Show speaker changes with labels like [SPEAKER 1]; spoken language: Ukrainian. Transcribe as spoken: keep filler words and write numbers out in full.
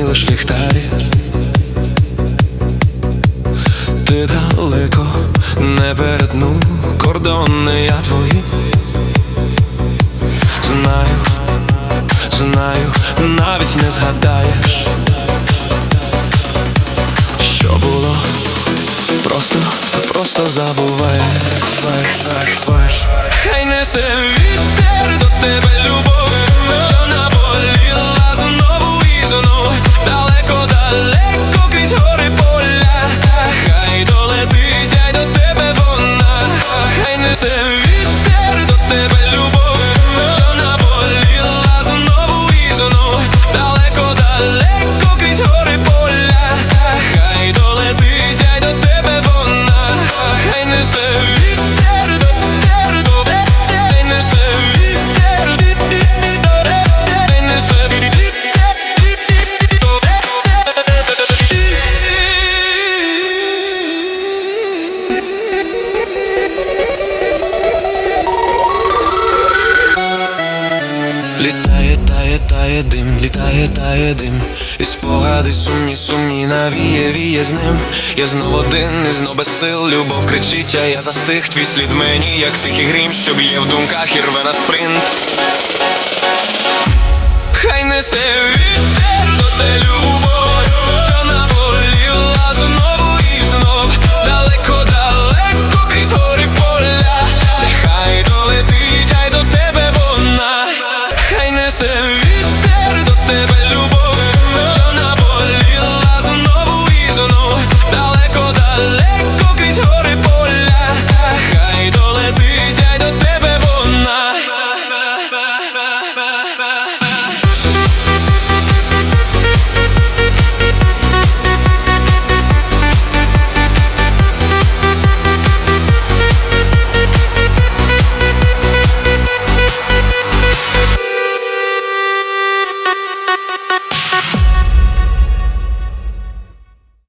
[SPEAKER 1] лиш ліхтарі. Ти далеко не перетну кордони я твої. Знаю, знаю, навіть не згадаєш, що було, просто, просто забуваєш. Хай несе вітер до тебе любов, що наболіла знову і знову. Далеко, далеко крізь гори поля, хай долетить, ай до тебе вона. Хай несе вітер до тебе любов, що наболіла знову і знову. Далеко, далеко крізь гори поля, хай долетить, ай до тебе вона. Хай несе вітер до тебе, хай несе вітер, хай несе вітер. Літає, тає, тає дим, літає, тає дим, і спогади сумні, сумні навіє, віє з ним. Я знов один, і знов без сил, любов кричить, а я застиг. Твій слід мені, як тихий грім, що б'є в думках і рве на спринт.